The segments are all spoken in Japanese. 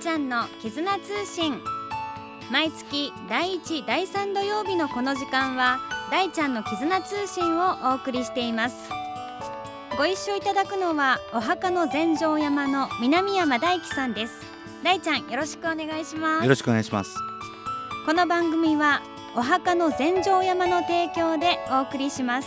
ちゃんの絆通信。毎月第1、第3土曜日のこの時間は大ちゃんの絆通信をお送りしています。ご一緒いただくのはお墓の全成山の南山大樹さんです。大ちゃん、よろしくお願いします。 よろしくお願いします。 この番組はお墓の全成山の提供でお送りします。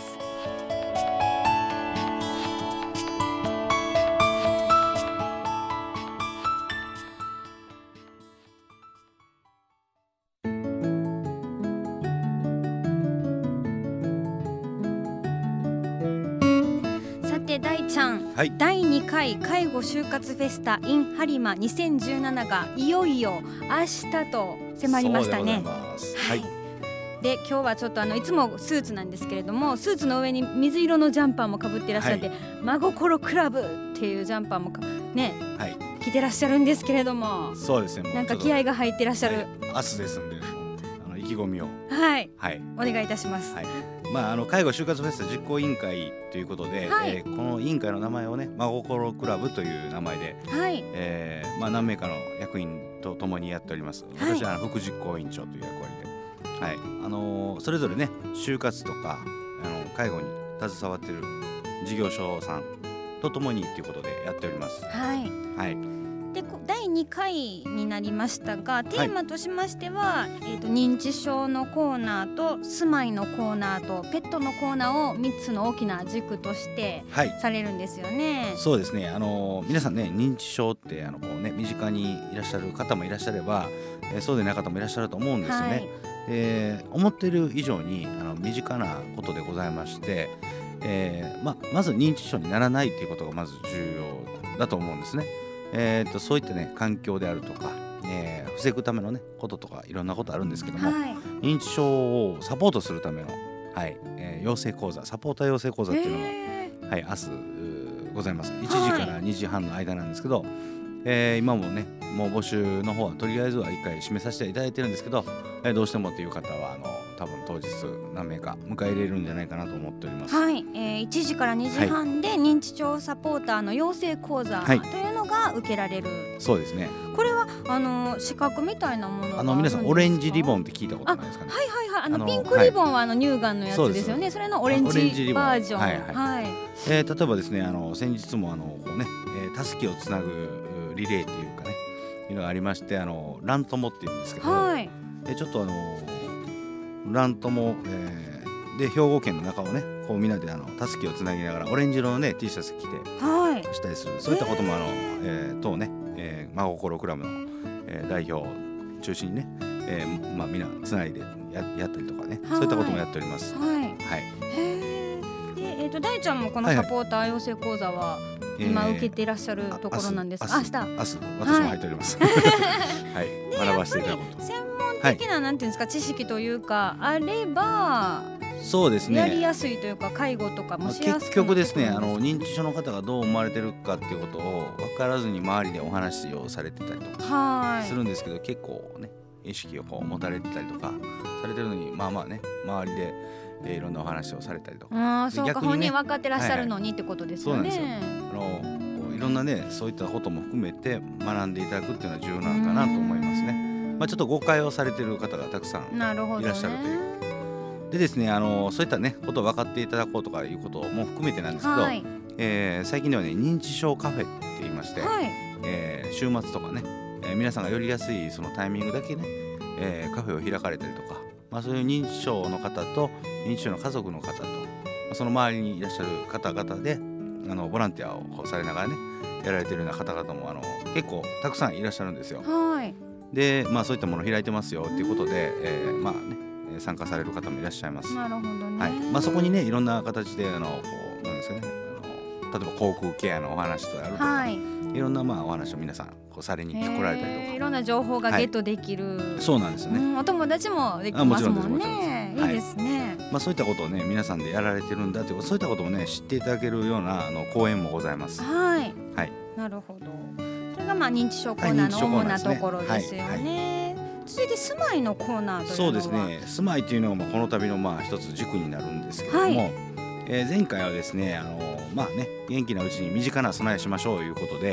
大ちゃん、 はい、 第2回介護就活フェスタ in 播磨2017がいよいよ明日と迫りましたね。 そうでございます。はい。 で、今日はちょっといつもスーツなんですけれども、スーツの上に水色のジャンパーもかぶってらっしゃって、真心クラブっていうジャンパーもね、着てらっしゃるんですけれども、 そうですね。 なんか気合が入ってらっしゃる。 明日ですんで、意気込みをお願いいたします。 介護就活フェスタ実行委員会ということで、この委員会の名前をね、真心クラブという名前で、何名かの役員と共にやっております。私は副実行委員長という役割で、それぞれね、就活とか介護に携わっている事業所さんと共にということでやっております。で、 第2回になりましたが、テーマとしましては、認知症のコーナーと住まいのコーナーとペットのコーナーを3つの大きな軸としてされるんですよね。 そうですね。皆さんね、認知症って身近にいらっしゃる方もいらっしゃれば、そうでない方もいらっしゃると思うんですよね。で、思っている以上に身近なことでございまして、まず認知症にならないということがまず重要だと思うんですね。そういったね、環境であるとか、防ぐためのね、こととかいろんなことあるんですけども、認知症をサポートするための、養成講座、サポーター養成講座っていうのが、明日ございます。1時から2時半の間なんですけど、今もね、もう募集の方はとりあえずは1回締めさせていただいてるんですけど、どうしてもという方は多分当日何名か迎え入れるんじゃないかなと思っております。 1時から2時半で認知症サポーターの養成講座というのが受けられる。 そうですね。 これは資格みたいなものがあるんですか？ 皆さんオレンジリボンって聞いたことないですかね。 ピンクリボンは乳がんのやつですよね。それのオレンジバージョン。 例えばですね、先日もたすきをつなぐリレーというかね、いうのがありまして、ラントモっていうんですけど、ちょっとラントモ、で兵庫県の中をね、こうみんなでたすきをつなぎながらオレンジ色のね T シャツ着てしたりする、そういったことも当ね、真心クラブの、代表中心にね、みんなつないで やったりとかね、そういったこともやっております。 で、大ちゃんもこのサポーター養成講座は今受けていらっしゃるところなんですか？明日私も入っております。学ばせていただこうと。 専門的ななんていうんですか、知識というかあれば、 そうですね、 やりやすいというか、介護とかもしやすくなってくるんですか？ 結局ですね、認知症の方がどう思われてるかっていうことを分からずに周りでお話をされてたりとかするんですけど、結構ね、意識を持たれてたりとかされてるのに、ね、周りでいろんなお話をされたりとか、 そうか、本人分かってらっしゃるのにってことですよね。 そうなんですよ。いろんなね、そういったことも含めて学んでいただくっていうのは重要なのかなと思いますね。ちょっと誤解をされている方がたくさんいらっしゃるという。でですね、そういったね、ことを分かっていただこうとかいうことも含めてなんですけど、最近ではね、認知症カフェって言いまして、週末とかね、皆さんが寄りやすいそのタイミングだけね、カフェを開かれたりとか、そういう認知症の方と認知症の家族の方と、その周りにいらっしゃる方々でボランティアをされながらね、やられているような方々も結構たくさんいらっしゃるんですよ。で、そういったものを開いてますよっていうことで、参加される方もいらっしゃいます。 なるほどね。 そこにね、いろんな形でなんですかね、例えば口腔ケアのお話とかあるとか、いろんなお話を皆さんされに来られたりとか、 いろんな情報がゲットできる。 そうなんですよね。 お友達もできますもんね。いいですね。 そういったことをね、皆さんでやられてるんだという、そういったことをね、知っていただけるような講演もございます。 なるほど。それが認知症コーナーの主なところですよね。続いて住まいのコーナーというのは。 そうですね、住まいというのがこの度の一つ軸になるんですけども、前回はですね、元気なうちに身近な備えしましょうということで、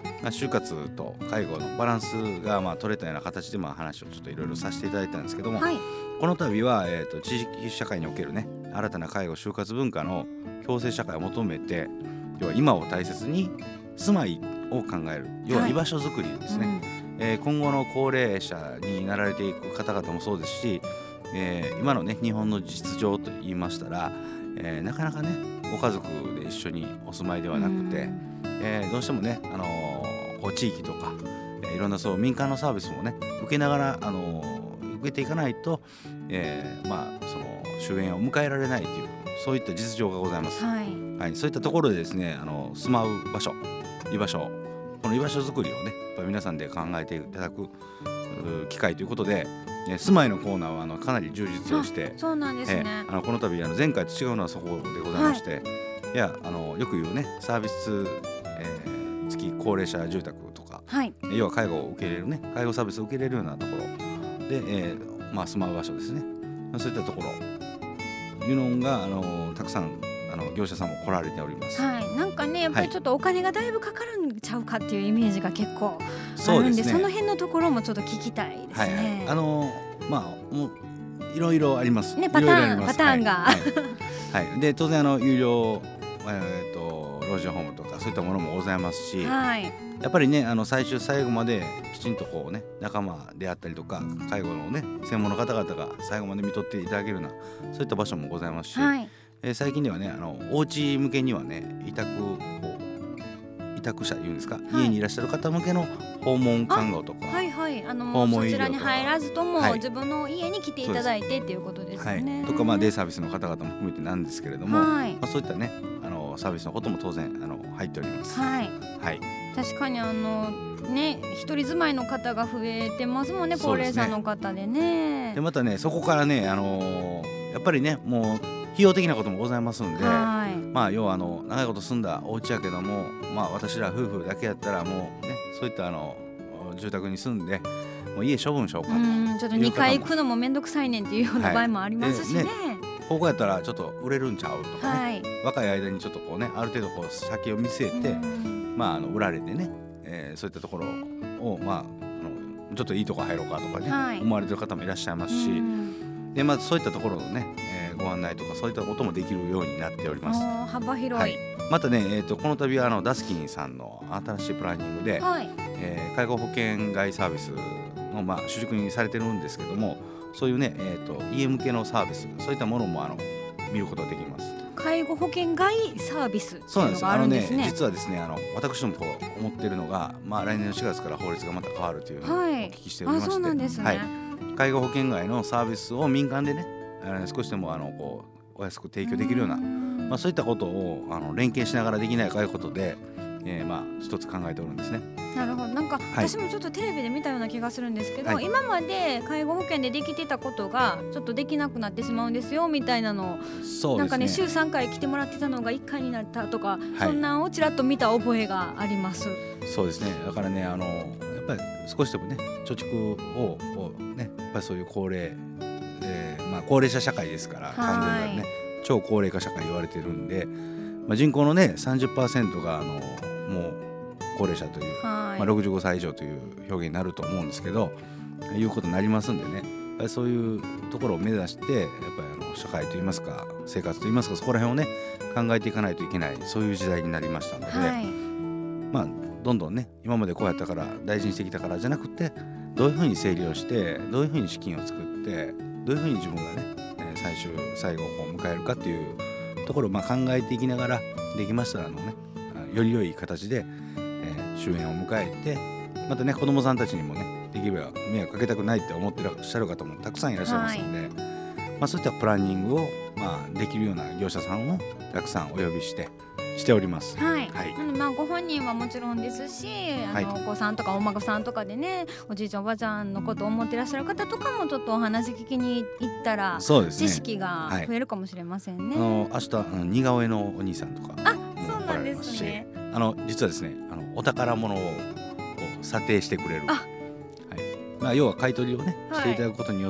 就活と介護のバランスが取れたような形で話をちょっといろいろさせていただいたんですけども、 はい、 この度は、地域社会におけるね新たな介護就活文化の共生社会を求めて、要は今を大切に住まいを考える、要は居場所づくりですね、今後の高齢者になられていく方々もそうですし、今のね日本の実情と言いましたら、なかなかねご家族で一緒にお住まいではなくて、どうしてもね、地域とか、いろんなそう民間のサービスもね受けながら、受けていかないと、その終焉を迎えられないという、そういった実情がございます。はい、そういったところでですね、住まう場所、居場所、この居場所づくりをねやっぱり皆さんで考えていただく機会ということで、住まいのコーナーはかなり充実をして、 そうなんですね。 この度前回と違うのはそこでございまして、いやよく言うねサービス、付き高齢者住宅とか、要は介護を受け入れるね介護サービスを受け入れるようなところで、住まう場所ですね、そういったところいうのがたくさん業者さんも来られております。 なんかねやっぱりちょっとお金がだいぶかかるんちゃうかっていうイメージが結構あるんで、その辺のところもちょっと聞きたいですね。 もういろいろありますね、 パターンが、 で当然有料、老人ホームとかそういったものもございますし、やっぱりね最終最後まできちんとこうね仲間であったりとか介護のね専門の方々が最後まで見とっていただけるようなそういった場所もございますし、最近ではねお家向けにはね委託者言うんですか、家にいらっしゃる方向けの訪問看護とか、訪問医療とか、そちらに入らずとも、自分の家に来ていただいてっていうことですね。 とかデイサービスの方々も含めてなんですけれども、そういったねサービスのことも当然入っております。 確かにね一人住まいの方が増えてますもんね、高齢者の方でね。 でまたねそこからねやっぱりねもう費用的なこともございますんで、要は長いこと住んだお家やけども、私ら夫婦だけやったらもうねそういった住宅に住んでもう家処分しようかと、 ちょっと2回行くのもめんどくさいねんっていうような場合もありますしね。 ここやったらちょっと売れるんちゃうとかね、若い間にちょっとこうねある程度こう先を見据えて、売られてね、そういったところをちょっといいとこ入ろうかとかね、思われてる方もいらっしゃいますし、でそういったところのね、ご案内とかそういったこともできるようになっております。 幅広い。 またね、この度はダスキンさんの新しいプランニングで、介護保険外サービスの主軸にされてるんですけども、そういうね、家向けのサービスそういったものも見ることができます。 介護保険外サービスっていうのがあるんですね。 実はですね私どもこう思っているのが、来年の4月から法律がまた変わるというのをお聞きしておりまして、 そうなんですね。 介護保険外のサービスを民間でね少しでもこうお安く提供できるような、そういったことを連携しながらできないかということで、一つ考えておるんですね。なるほど。 なんか私もちょっとテレビで見たような気がするんですけど、今まで介護保険でできてたことがちょっとできなくなってしまうんですよみたいなのを、なんかね週3回来てもらってたのが1回になったとか、そんなんをちらっと見た覚えがあります。 そうですね。だからねやっぱり少しでもね貯蓄をこうねやっぱりそういう高齢、高齢者社会ですから完全にね超高齢化社会言われてるんで、人口のね 30% がもう高齢者という、65歳以上という表現になると思うんですけど、いうことになりますんでね、そういうところを目指してやっぱり社会といいますか生活といいますかそこら辺をね考えていかないといけないそういう時代になりましたので、どんどんね今までこうやったから大事にしてきたからじゃなくてどういうふうに整理をしてどういうふうに資金を作ってどういうふうに自分がね最後を迎えるかっていうところを考えていきながらできましたらねより良い形で終焉を迎えて、またね子どもさんたちにもねできれば迷惑かけたくないって思ってらっしゃる方もたくさんいらっしゃいますので、そういったプランニングをできるような業者さんをたくさんお呼びしております。 ご本人はもちろんですし、お子さんとかお孫さんとかでねおじいちゃんおばあちゃんのことを思ってらっしゃる方とかもちょっとお話聞きに行ったら、知識が増えるかもしれませんね。 明日似顔絵のお兄さんとかそうなんですね。 実はですねお宝物を査定してくれる、要は買い取りをねしていただくことによって、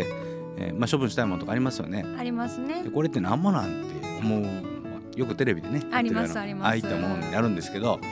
処分したいものとかありますよね。 ありますね。 でこれって何もなんて思う、よくテレビでねありますあります。 ああいったものになるんですけど、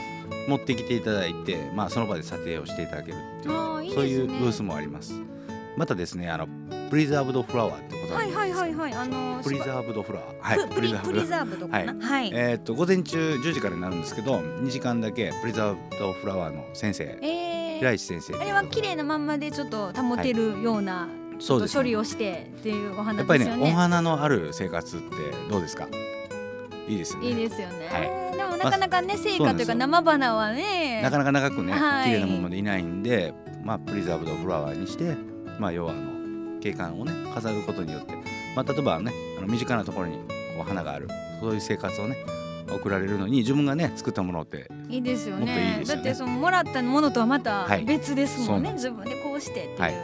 持ってきていただいて、その場で査定をしていただけるっていう、 いいですね、 そういうブースもあります。またですね、プリザーブドフラワーってことなんですけど、プリザーブドフラワー、 プリザーブドかな、 午前中10時からになるんですけど、2時間だけプリザーブドフラワーの先生、平石先生、 あれは綺麗なまんまでちょっと保てるような、処理をしてっていうお花ですよね。 やっぱりね、お花のある生活ってどうですか？いいですよね。 いいですよね、でもなかなかね、生花というか生花はね、 なかなか長くね、綺麗なものでいないんで、プリザーブドフラワーにして、要は景観をね飾ることによって、例えばね、身近なところにこう花がある、そういう生活をね送られるのに、自分がね作ったものっていいですよね。 もっといいですよね。 だってそのもらったものとはまた別ですもんね、自分でこうしてっていう、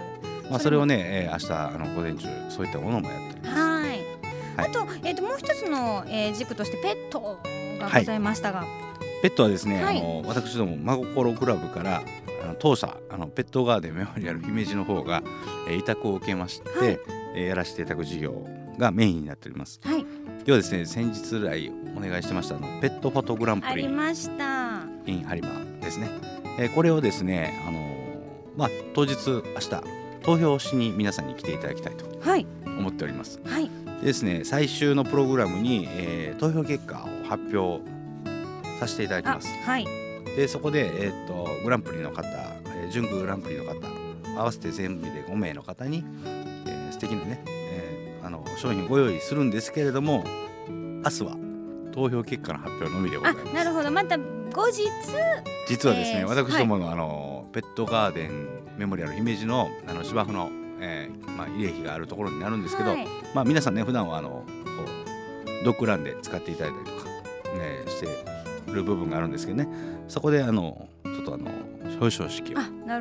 それをね、明日午前中そういったものもやっております。 あと、もう一つの、軸としてペットがございましたが、 ペットはですね、私ども真心クラブから当社ペットガーデンメモリアル姫路の方が、委託を受けまして、やらせていただく事業がメインになっております。今日はですね、先日来お願いしてましたペットフォトグランプリありました in 播磨ですね。これをですね、当日明日投票しに皆さんに来ていただきたいと思っております。でですね、最終のプログラムに、投票結果を発表させていただきます。でそこで、グランプリの方、準グランプリの方合わせて全部で5名の方に、素敵なね、商品をご用意するんですけれども、明日は投票結果の発表のみでございます。 なるほど、また後日、 実はですね、私どもの、ペットガーデンメモリアル姫路の芝生の、慰霊碑があるところになるんですけど、皆さんね、普段はこうドッグランで使っていただいたりとか、してる部分があるんですけどね、そこでちょっと表彰式を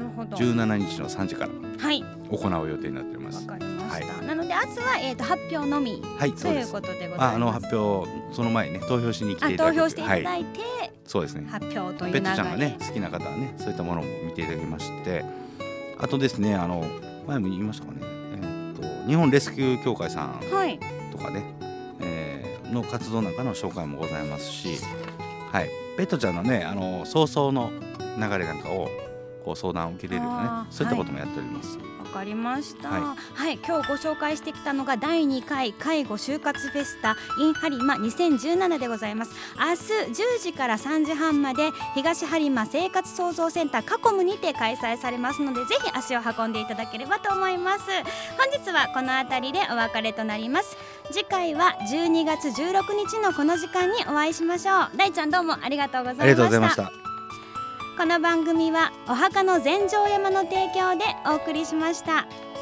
17日の3時から行う予定になっております。 わかりました。なので明日は、発表のみ、ということでございます。 発表その前にね、投票しに来ていただいて、 投票していただいて、 そうですね、 発表という流れ、 ペットちゃんがね好きな方はね、そういったものも見ていただきまして、あとですね、前も言いましたかね、日本レスキュー協会さんとかね、の活動なんかの紹介もございますし、ペットちゃんのね、早々の流れなんかをこう相談を受けれるようなね、そういったこともやっております。 わかりました。今日ご紹介してきたのが第2回介護就活フェスタ in 播磨2017でございます。明日10時から3時半まで東播磨生活創造センターカコムにて開催されますので、ぜひ足を運んでいただければと思います。本日はこの辺りでお別れとなります。次回は12月16日のこの時間にお会いしましょう。大ちゃん、どうもありがとうございました。 ありがとうございました。 この番組はお墓の全成山の提供でお送りしました。